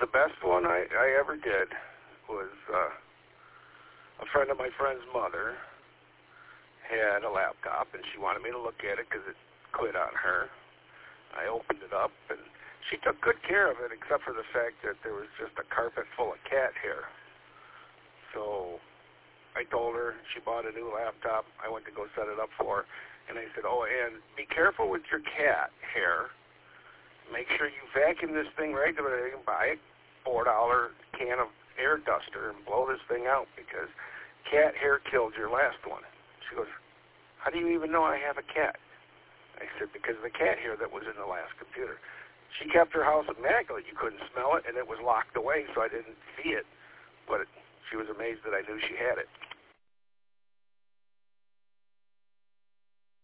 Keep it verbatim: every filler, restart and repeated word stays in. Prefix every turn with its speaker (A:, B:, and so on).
A: the best one I, I ever did was uh, a friend of my friend's mother had a laptop, and she wanted me to look at it because it quit on her. I opened it up, and she took good care of it, except for the fact that there was just a carpet full of cat hair. So I told her, she bought a new laptop. I went to go set it up for her, and I said, oh, and be careful with your cat hair. Make sure you vacuum this thing regularly and buy a four dollar can of air duster and blow this thing out, because cat hair killed your last one. She goes, how do you even know I have a cat? I said, because of the cat hair that was in the last computer. She kept her house immaculate. You couldn't smell it, and it was locked away, so I didn't see it. But it, she was amazed that I knew she had it.